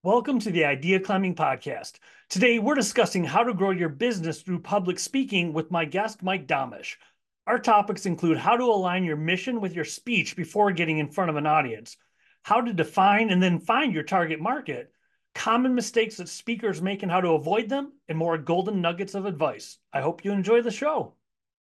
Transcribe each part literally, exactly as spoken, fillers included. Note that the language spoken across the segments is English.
Welcome to the Idea Climbing Podcast. Today, we're discussing how to grow your business through public speaking with my guest, Mike Domish. Our topics include how to align your mission with your speech before getting in front of an audience, how to define and then find your target market, common mistakes that speakers make and how to avoid them, and more golden nuggets of advice. I hope you enjoy the show.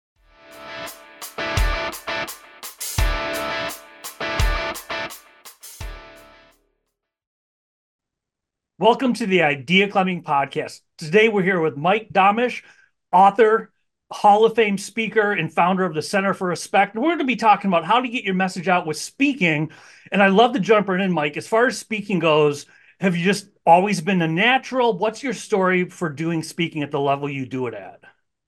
Welcome to the Idea Climbing Podcast. Today we're here with Mike Domish, author, Hall of Fame speaker, and founder of the Center for Respect. And we're going to be talking about how to get your message out with speaking. And I love to jump right in, Mike. As far as speaking goes, have you just always been a natural? What's your story for doing speaking at the level you do it at?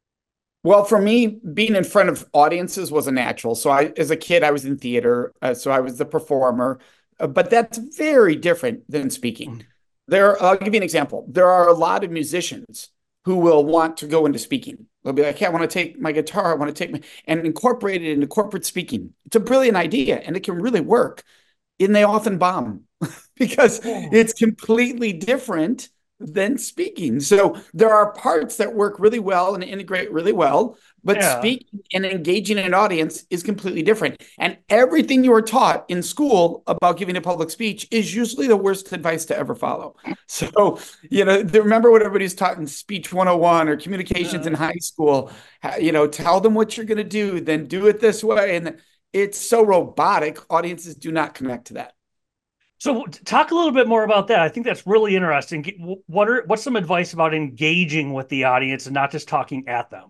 Well, for me, being in front of audiences was a natural. So I, as a kid, I was in theater. Uh, so I was the performer, uh, but that's very different than speaking. There, I'll give you an example. There are a lot of musicians who will want to go into speaking. They'll be like, "Hey, I want to take my guitar, I want to take my," and incorporate it into corporate speaking. It's a brilliant idea and it can really work. And they often bomb because it's completely different than speaking. So there are parts that work really well and integrate really well, but Yeah. speaking and engaging an audience is completely different. And everything you were taught in school about giving a public speech is usually the worst advice to ever follow. So, you know, remember what everybody's taught in Speech one oh one or communications Yeah. in high school, you know, tell them what you're going to do, then do it this way. And it's so robotic, audiences do not connect to that. So talk a little bit more about that. I think that's really interesting. What are what's some advice about engaging with the audience and not just talking at them?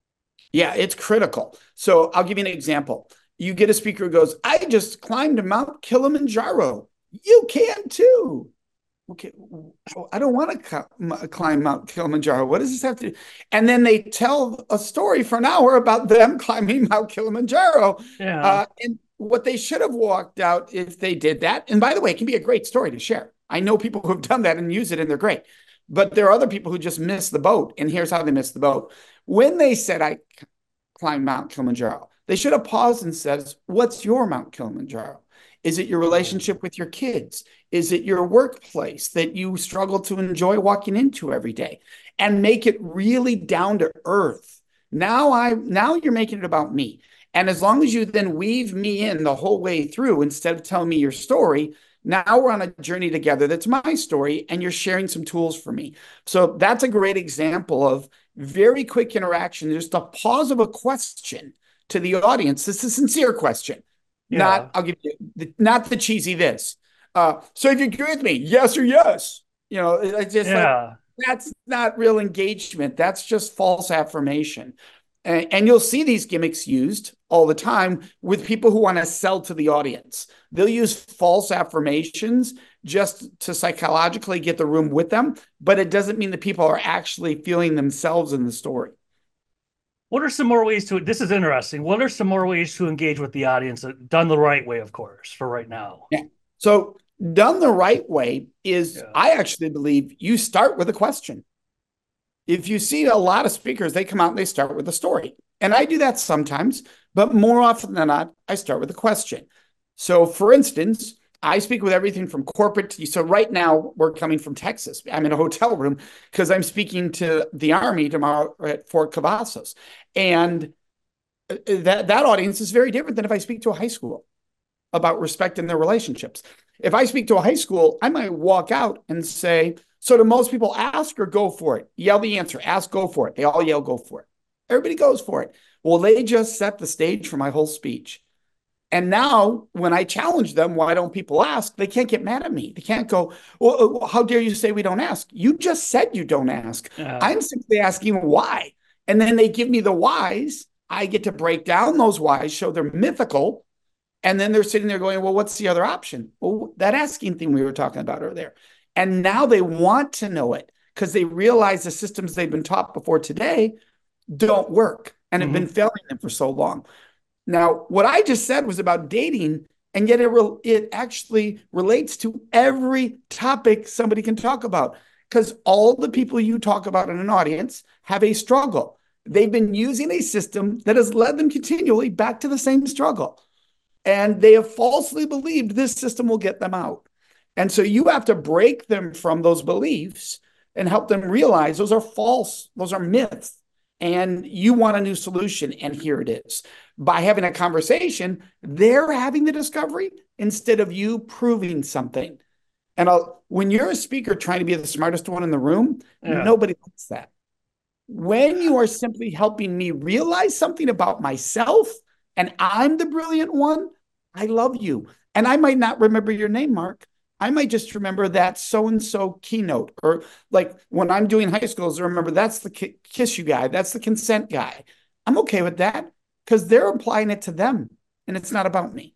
Yeah, it's critical. So I'll give you an example. You get a speaker who goes, "I just climbed Mount Kilimanjaro. You can too." Okay, I don't want to climb Mount Kilimanjaro. What does this have to do? And then they tell a story for an hour about them climbing Mount Kilimanjaro. Yeah. Uh, and what they should have walked out if they did that. And by the way, it can be a great story to share. I know people who have done that and use it, and they're great. But there are other people who just miss the boat. And here's how they missed the boat. When they said, "I climbed Mount Kilimanjaro," they should have paused and said, "What's your Mount Kilimanjaro? Is it your relationship with your kids? Is it your workplace that you struggle to enjoy walking into every day?" And make it really down to earth. Now I now you're making it about me. And as long as you then weave me in the whole way through instead of telling me your story, now we're on a journey together that's my story and you're sharing some tools for me. So that's a great example of very quick interaction, just a pause of a question to the audience. It's a sincere question. Yeah. Not, I'll give you, the, not the cheesy this. Uh, so if you agree with me, yes or yes. You know, it's just Yeah. like, that's not real engagement. That's just false affirmation. And, and you'll see these gimmicks used all the time with people who want to sell to the audience. They'll use false affirmations just to psychologically get the room with them, but it doesn't mean that people are actually feeling themselves in the story. What are some more ways to, this is interesting. What are some more ways to engage with the audience done the right way, of course, for right now? Yeah. So done the right way is, Yeah. I actually believe you start with a question. If you see a lot of speakers, they come out and they start with a story. And I do that sometimes, but more often than not, I start with a question. So for instance, I speak with everything from corporate to, so right now we're coming from Texas. I'm in a hotel room because I'm speaking to the Army tomorrow at Fort Cavazos. And that, that audience is very different than if I speak to a high school about respect in their relationships. If I speak to a high school, I might walk out and say, so do most people ask or go for it? Yell the answer, ask, go for it. They all yell, go for it. Everybody goes for it. Well, they just set the stage for my whole speech. And now when I challenge them, why don't people ask? They can't get mad at me. They can't go, well, how dare you say we don't ask? You just said you don't ask. Yeah. I'm simply asking why. And then they give me the whys. I get to break down those whys, show they're mythical. And then they're sitting there going, well, what's the other option? Well, that asking thing we were talking about earlier. And now they want to know it because they realize the systems they've been taught before today don't work and Mm-hmm. have been failing them for so long. Now, what I just said was about dating, and yet it, re- it actually relates to every topic somebody can talk about because all the people you talk about in an audience have a struggle. They've been using a system that has led them continually back to the same struggle. And they have falsely believed this system will get them out. And so you have to break them from those beliefs and help them realize those are false, those are myths, and you want a new solution, and here it is. By having a conversation, they're having the discovery instead of you proving something. And I'll, when you're a speaker trying to be the smartest one in the room, yeah. nobody likes that. When you are simply helping me realize something about myself and I'm the brilliant one, I love you. And I might not remember your name, Mark. I might just remember that so-and-so keynote. Or like when I'm doing high schools, I remember that's the kiss you guy. That's the consent guy. I'm okay with that because they're applying it to them and it's not about me.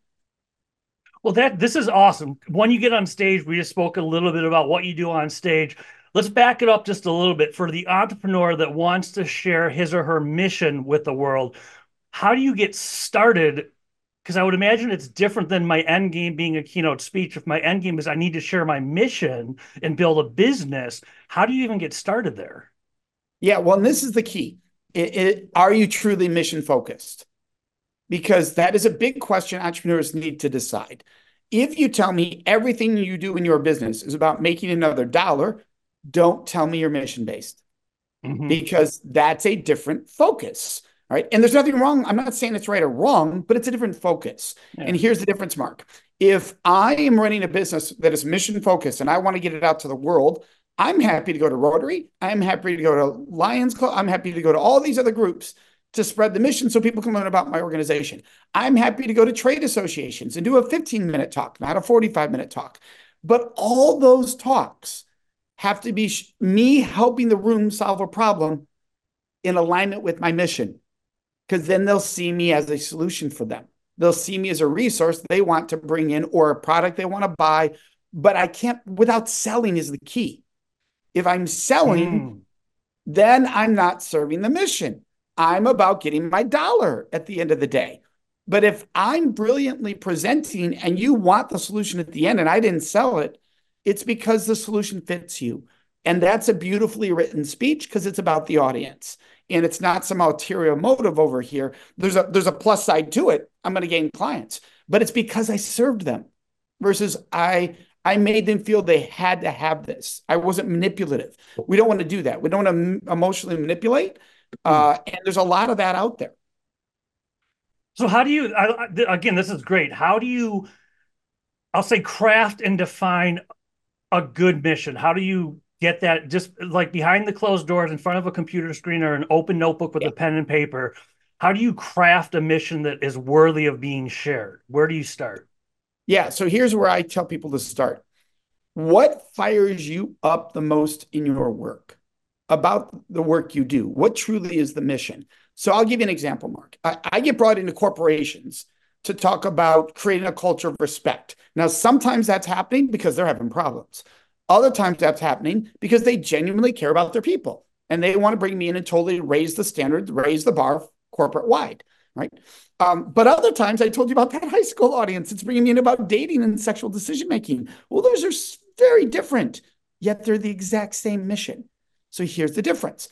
Well, that this is awesome. When you get on stage, we just spoke a little bit about what you do on stage. Let's back it up just a little bit for the entrepreneur that wants to share his or her mission with the world. How do you get started? Because I would imagine it's different than my end game being a keynote speech. If my end game is I need to share my mission and build a business, how do you even get started there? Yeah, well, and this is the key. It, it, are you truly mission focused? Because that is a big question entrepreneurs need to decide. If you tell me everything you do in your business is about making another dollar, don't tell me you're mission-based, mm-hmm. because that's a different focus, right? And there's nothing wrong. I'm not saying it's right or wrong, but it's a different focus. Yeah. And here's the difference, Mark. If I am running a business that is mission-focused and I want to get it out to the world, I'm happy to go to Rotary. I'm happy to go to Lions Club. I'm happy to go to all these other groups to spread the mission so people can learn about my organization. I'm happy to go to trade associations and do a fifteen minute talk, not a forty-five minute talk. But all those talks have to be me helping the room solve a problem in alignment with my mission, because then they'll see me as a solution for them. They'll see me as a resource they want to bring in or a product they want to buy. But I can't, without selling is the key. If I'm selling, mm. then I'm not serving the mission. I'm about getting my dollar at the end of the day. But if I'm brilliantly presenting and you want the solution at the end and I didn't sell it, it's because the solution fits you. And that's a beautifully written speech because it's about the audience. And it's not some ulterior motive over here. There's a, there's a plus side to it. I'm going to gain clients. But it's because I served them versus I, I made them feel they had to have this. I wasn't manipulative. We don't want to do that. We don't want to emotionally manipulate. Uh, and there's a lot of that out there. So how do you, I, again, this is great. How do you, I'll say craft and define a good mission? How do you get that just like behind the closed doors in front of a computer screen or an open notebook with yeah. a pen and paper? How do you craft a mission that is worthy of being shared? Where do you start? Yeah. So here's where I tell people to start. What fires you up the most in your work? About the work you do? What truly is the mission? So I'll give you an example, Mark. I, I get brought into corporations to talk about creating a culture of respect. Now, sometimes that's happening because they're having problems. Other times that's happening because they genuinely care about their people and they want to bring me in and totally raise the standard, raise the bar corporate wide, right? Um, but other times I told you about that high school audience. It's bringing me in about dating and sexual decision-making. Well, those are very different, yet they're the exact same mission. So here's the difference.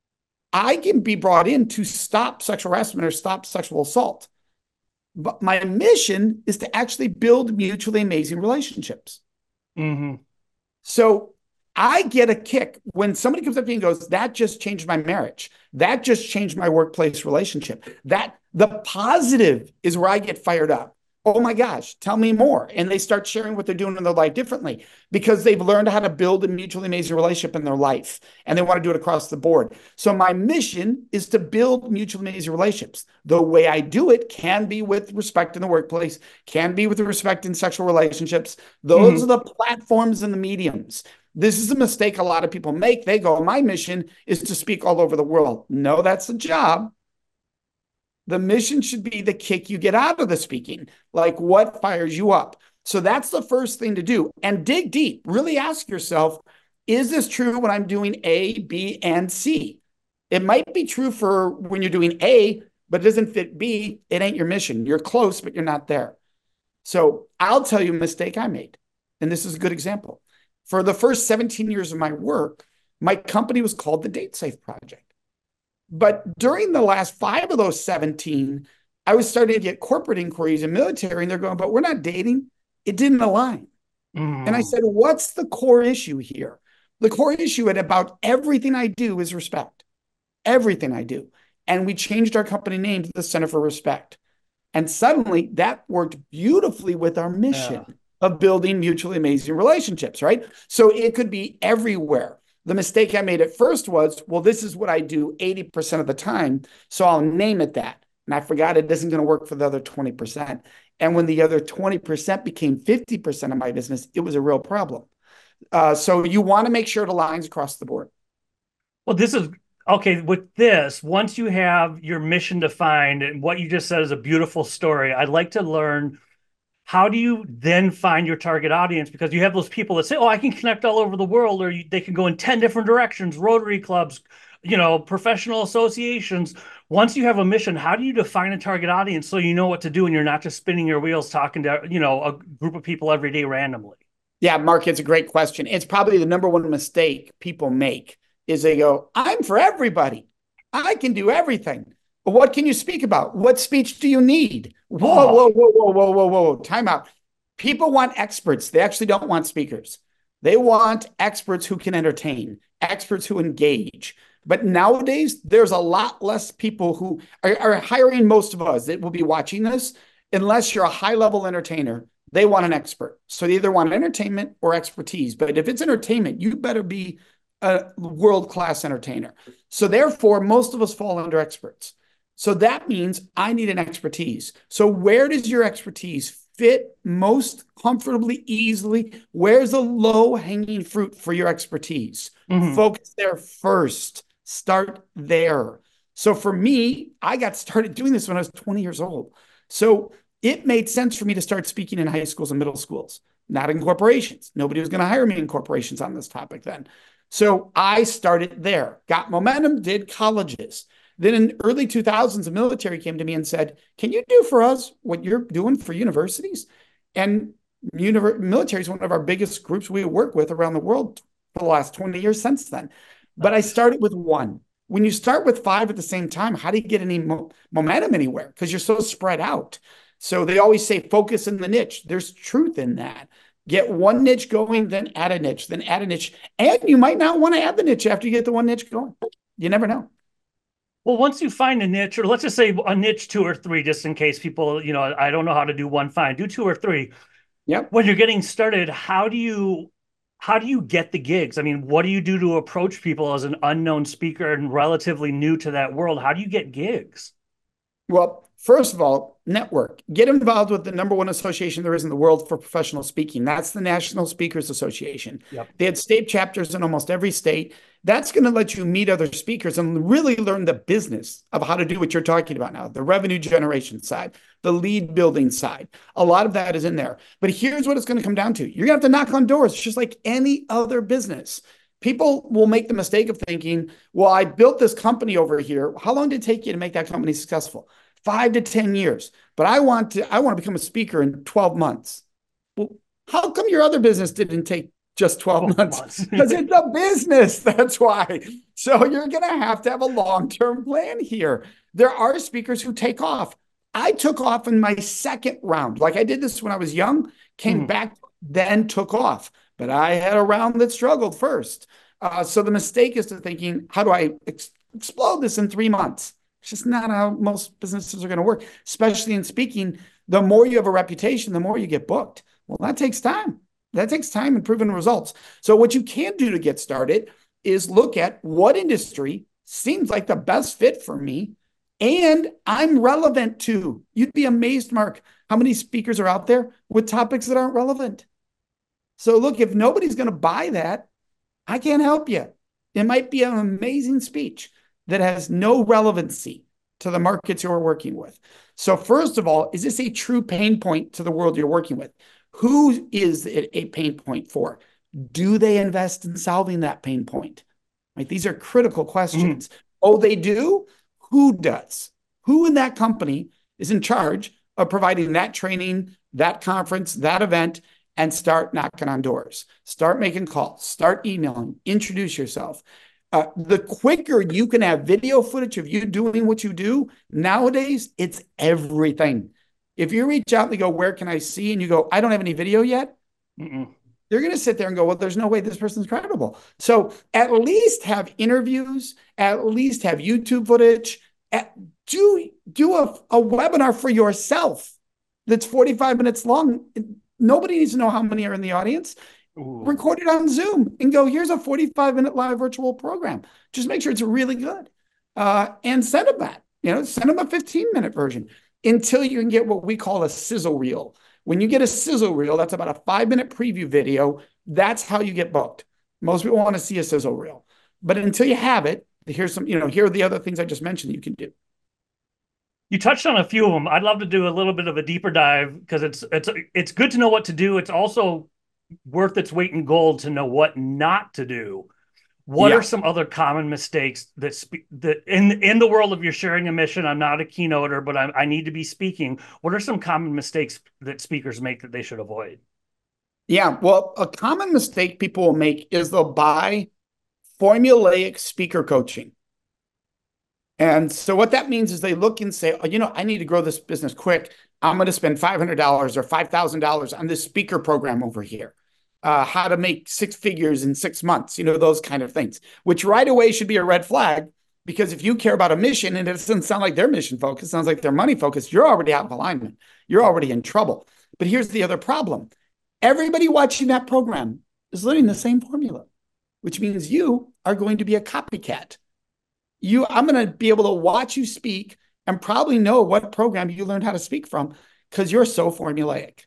I can be brought in to stop sexual harassment or stop sexual assault. But my mission is to actually build mutually amazing relationships. Mm-hmm. So I get a kick when somebody comes up to me and goes, that just changed my marriage. That just changed my workplace relationship. That the positive is where I get fired up. Oh my gosh, tell me more. And they start sharing what they're doing in their life differently because they've learned how to build a mutually amazing relationship in their life and they want to do it across the board. So my mission is to build mutually amazing relationships. The way I do it can be with respect in the workplace, can be with respect in sexual relationships. Those mm-hmm. are the platforms and the mediums. This is a mistake a lot of people make. They go, my mission is to speak all over the world. No, that's the job. The mission should be the kick you get out of the speaking, like what fires you up. So that's the first thing to do. And dig deep. Really ask yourself, is this true when I'm doing A, B, and C? It might be true for when you're doing A, but it doesn't fit B. It ain't your mission. You're close, but you're not there. So I'll tell you a mistake I made. And this is a good example. For the first seventeen years of my work, my company was called the Date Safe Project. But during the last five of those seventeen, I was starting to get corporate inquiries and military, and they're going, but we're not dating. It didn't align. And I Mm. said, what's the core issue here? The core issue at about everything I do is respect. Everything I do. And we changed our company name to the Center for Respect. And suddenly that worked beautifully with our mission Yeah. of building mutually amazing relationships, right? So it could be everywhere. The mistake I made at first was, well, this is what I do eighty percent of the time, so I'll name it that. And I forgot it isn't going to work for the other twenty percent. And when the other twenty percent became fifty percent of my business, it was a real problem. Uh, so you want to make sure it aligns across the board. Well, this is okay. With this, once you have your mission defined and what you just said is a beautiful story, I'd like to learn how do you then find your target audience? Because you have those people that say, oh, I can connect all over the world, or you, they can go in ten different directions, Rotary clubs, you know, professional associations. Once you have a mission, how do you define a target audience so you know what to do and you're not just spinning your wheels talking to, you know, a group of people every day randomly? Yeah, Mark, it's a great question. It's probably the number one mistake people make is they go, I'm for everybody. I can do everything. But what can you speak about? What speech do you need? Whoa, Oh, whoa, whoa, whoa, whoa, whoa, whoa. Time out. People want experts. They actually don't want speakers. They want experts who can entertain, experts who engage. But nowadays, there's a lot less people who are, are hiring most of us that will be watching this. Unless you're a high level entertainer, they want an expert. So they either want entertainment or expertise. But if it's entertainment, you better be a world class entertainer. So therefore, most of us fall under experts. So that means I need an expertise. So where does your expertise fit most comfortably, easily? Where's the low hanging fruit for your expertise? mm-hmm. Focus there first. Start there. So for me, I got started doing this when I was twenty years old. So it made sense for me to start speaking in high schools and middle schools, not in corporations. Nobody was going to hire me in corporations on this topic then. So I started there, got momentum, did colleges. Then in early two thousands, the military came to me and said, can you do for us what you're doing for universities? And univer- military is one of our biggest groups we work with around the world for the last twenty years since then. But I started with one. When you start with five at the same time, how do you get any mo- momentum anywhere? Because you're so spread out. So they always say focus in the niche. There's truth in that. Get one niche going, then add a niche, then add a niche. And you might not want to add the niche after you get the one niche going. You never know. Well, once you find a niche, or let's just say a niche two or three, just in case people, you know, I don't know how to do one fine, do two or three. Yep. When you're getting started, how do you how do you get the gigs? I mean, what do you do to approach people as an unknown speaker and relatively new to that world? How do you get gigs? Well, first of all, network. Get involved with the number one association there is in the world for professional speaking. That's the National Speakers Association. Yep. They had state chapters in almost every state. That's going to let you meet other speakers and really learn the business of how to do what you're talking about now, the revenue generation side, the lead building side. A lot of that is in there. But here's what it's going to come down to. You're going to have to knock on doors just like any other business. People will make the mistake of thinking, well, I built this company over here. How long did it take you to make that company successful? Five to ten years. But I want to, I want to become a speaker in twelve months. Well, how come your other business didn't take just twelve months? Because it's a business. That's why. So you're going to have to have a long-term plan here. There are speakers who take off. I took off in my second round. Like I did this when I was young, came mm. back, then took off. But I had a round that struggled first. Uh, so the mistake is to thinking, how do I ex- explode this in three months? It's just not how most businesses are going to work, especially in speaking. The more you have a reputation, the more you get booked. Well, that takes time. That takes time and proven results. So what you can do to get started is look at what industry seems like the best fit for me and I'm relevant to. You'd be amazed, Mark, how many speakers are out there with topics that aren't relevant. So look, if nobody's going to buy that, I can't help you. It might be an amazing speech that has no relevancy to the markets you're working with. So first of all, is this a true pain point to the world you're working with? Who is it a pain point for? Do they invest in solving that pain point? Right? These are critical questions. Mm. Oh, they do? Who does? Who in that company is in charge of providing that training, that conference, that event, and start knocking on doors, start making calls, start emailing, introduce yourself. Uh, the quicker you can have video footage of you doing what you do, nowadays, it's everything. If you reach out and they go, where can I see? And you go, I don't have any video yet. Mm-mm. They're going to sit there and go, well, there's no way this person's credible. So at least have interviews, at least have YouTube footage, at, do, do a, a webinar for yourself that's forty-five minutes long. Nobody needs to know how many are in the audience. Ooh. Record it on Zoom and go, here's a forty-five minute live virtual program. Just make sure it's really good. Uh, and send them that. You know, send them a fifteen minute version until you can get what we call a sizzle reel. When you get a sizzle reel, that's about a five minute preview video. That's how you get booked. Most people want to see a sizzle reel. But until you have it, here's some, you know, here are the other things I just mentioned that you can do. You touched on a few of them. I'd love to do a little bit of a deeper dive because it's it's it's good to know what to do. It's also worth its weight in gold to know what not to do. What yeah. are some other common mistakes that spe- that in in the world of you're sharing a mission? I'm not a keynoter, but I, I need to be speaking. What are some common mistakes that speakers make that they should avoid? Yeah, well, a common mistake people will make is they'll buy formulaic speaker coaching. And so what that means is they look and say, oh, you know, I need to grow this business quick. I'm going to spend five hundred dollars or five thousand dollars on this speaker program over here. Uh, how to make six figures in six months, you know, those kind of things, which right away should be a red flag, because if you care about a mission and it doesn't sound like their mission focused, sounds like they're money focused, you're already out of alignment. You're already in trouble. But here's the other problem. Everybody watching that program is learning the same formula, which means you are going to be a copycat. You, I'm going to be able to watch you speak and probably know what program you learned how to speak from because you're so formulaic.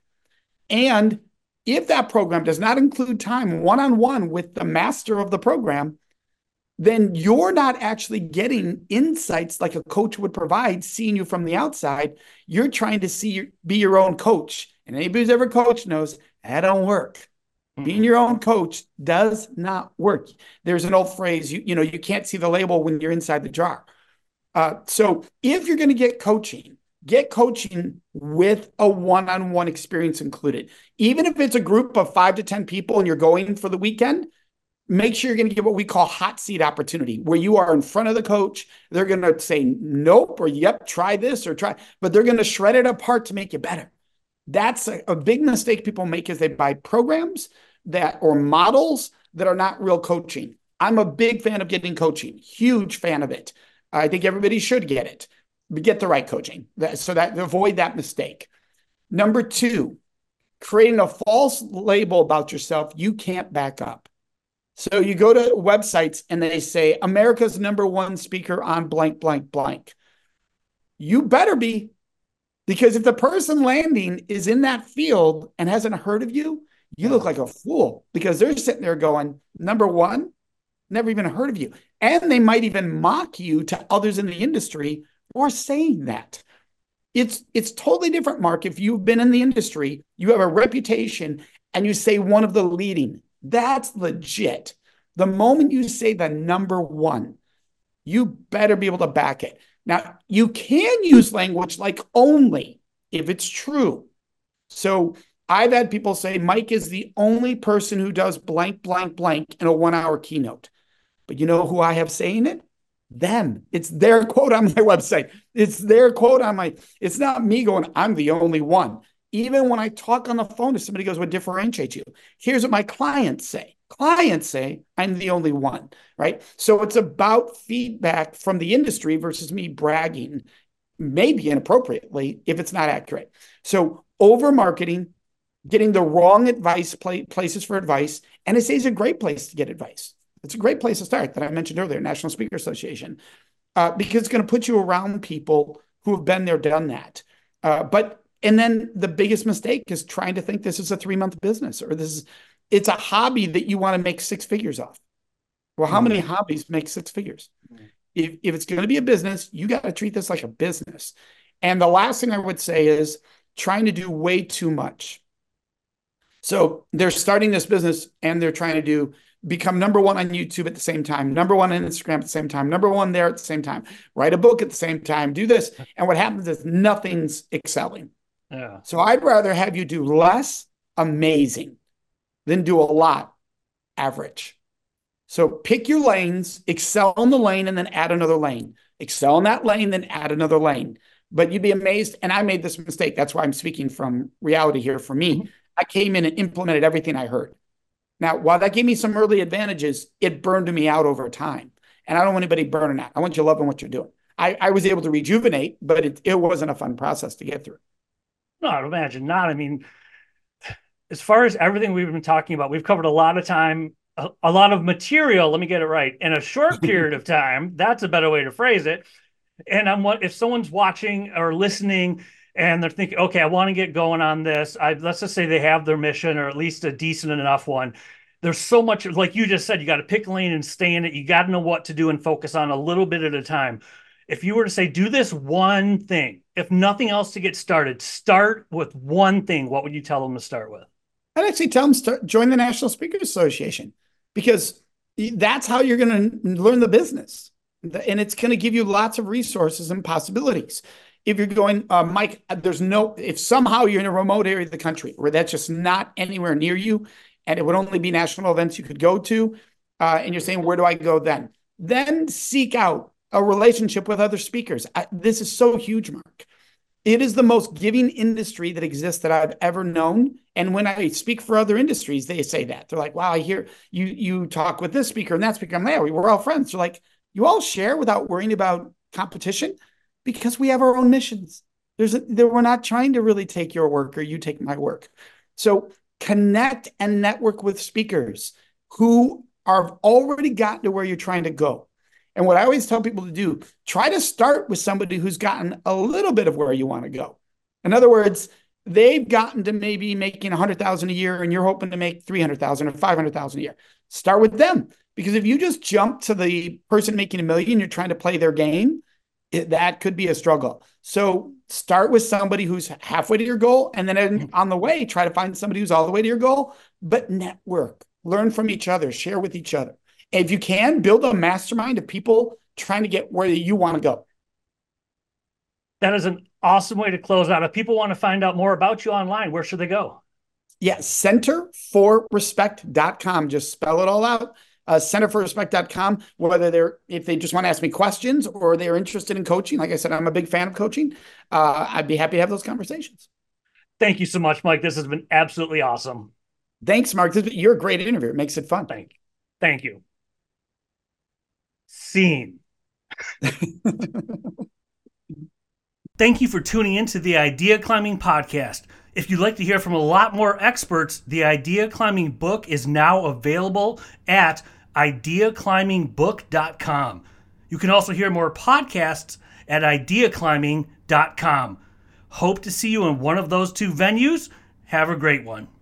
And if that program does not include time one-on-one with the master of the program, then you're not actually getting insights like a coach would provide, seeing you from the outside. You're trying to see be your own coach. And anybody who's ever coached knows that don't work. Mm-hmm. Being your own coach does not work. There's an old phrase, you, you know, you can't see the label when you're inside the jar. Uh, so if you're going to get coaching, get coaching with a one-on-one experience included. Even if it's a group of five to ten people and you're going for the weekend, make sure you're going to get what we call hot seat opportunity, where you are in front of the coach. They're going to say nope or yep, try this or try, but they're going to shred it apart to make you better. That's a, a big mistake people make, is they buy programs that or models that are not real coaching. I'm a big fan of getting coaching, huge fan of it. I think everybody should get it. Get the right coaching so that avoid that mistake. Number two, creating a false label about yourself you can't back up. So you go to websites and they say America's number one speaker on blank, blank, blank. You better be, because if the person landing is in that field and hasn't heard of you, you look like a fool, because they're sitting there going, number one, never even heard of you. And they might even mock you to others in the industry or saying that. It's it's totally different, Mark. If you've been in the industry, you have a reputation, and you say one of the leading, that's legit. The moment you say the number one, you better be able to back it. Now, you can use language like only if it's true. So I've had people say, Mike is the only person who does blank, blank, blank in a one hour keynote. But you know who I have saying it? Them. It's their quote on my website. It's their quote on my, it's not me going, I'm the only one. Even when I talk on the phone, if somebody goes, what differentiates you? Here's what my clients say. Clients say, I'm the only one, right? So it's about feedback from the industry versus me bragging, maybe inappropriately, if it's not accurate. So over marketing, getting the wrong advice, play, places for advice. N S A is a great place to get advice. It's a great place to start that I mentioned earlier, National Speaker Association, uh, because it's going to put you around people who have been there, done that. Uh, but, and then the biggest mistake is trying to think this is a three-month business, or this is, it's a hobby that you want to make six figures off. Well, how mm-hmm. many hobbies make six figures? Mm-hmm. If, if it's going to be a business, you got to treat this like a business. And the last thing I would say is trying to do way too much. So they're starting this business and they're trying to do become number one on YouTube at the same time, number one on Instagram at the same time, number one there at the same time, write a book at the same time, do this. And what happens is nothing's excelling. Yeah. So I'd rather have you do less amazing than do a lot average. So pick your lanes, excel in the lane, and then add another lane. Excel in that lane, then add another lane. But you'd be amazed. And I made this mistake. That's why I'm speaking from reality here for me. Mm-hmm. I came in and implemented everything I heard. Now, while that gave me some early advantages, it burned me out over time. And I don't want anybody burning out. I want you loving what you're doing. I, I was able to rejuvenate, but it, it wasn't a fun process to get through. No, I'd imagine not. I mean, as far as everything we've been talking about, we've covered a lot of time, a, a lot of material. Let me get it right. In a short period of time, that's a better way to phrase it. And I'm what if someone's watching or listening and they're thinking, okay, I want to get going on this. I, let's just say they have their mission or at least a decent enough one. There's so much, like you just said, you got to pick a lane and stay in it. You got to know what to do and focus on a little bit at a time. If you were to say, do this one thing, if nothing else to get started, start with one thing, what would you tell them to start with? I'd actually tell them start join the National Speakers Association, because that's how you're going to learn the business. And it's going to give you lots of resources and possibilities. If you're going, uh, Mike, there's no, if somehow you're in a remote area of the country where that's just not anywhere near you, and it would only be national events you could go to, uh, and you're saying, where do I go then? Then seek out a relationship with other speakers. I, this is so huge, Mark. It is the most giving industry that exists that I've ever known. And when I speak for other industries, they say that. They're like, wow, I hear you you talk with this speaker and that speaker. I'm like, yeah, we're all friends. They're like, you all share without worrying about competition, because we have our own missions. There's a, there, we're not trying to really take your work or you take my work. So connect and network with speakers who are already gotten to where you're trying to go. And what I always tell people to do, try to start with somebody who's gotten a little bit of where you want to go. In other words, they've gotten to maybe making one hundred thousand dollars a year and you're hoping to make three hundred thousand dollars or five hundred thousand dollars a year. Start with them. Because if you just jump to the person making a million, you're trying to play their game, it, that could be a struggle. So start with somebody who's halfway to your goal, and then on the way, try to find somebody who's all the way to your goal, but network, learn from each other, share with each other. If you can, build a mastermind of people trying to get where you want to go. That is an awesome way to close out. If people want to find out more about you online, where should they go? Yeah, center for respect dot com. Just spell it all out. Uh, center for respect dot com, whether they're, if they just want to ask me questions or they're interested in coaching. Like I said, I'm a big fan of coaching. Uh, I'd be happy to have those conversations. Thank you so much, Mike. This has been absolutely awesome. Thanks, Mark. This, you're a great interviewer. It makes it fun. Thank you. Thank you. Scene. Thank you for tuning into the Idea Climbing Podcast. If you'd like to hear from a lot more experts, the Idea Climbing book is now available at idea climbing book dot com. You can also hear more podcasts at idea climbing dot com. Hope to see you in one of those two venues. Have a great one.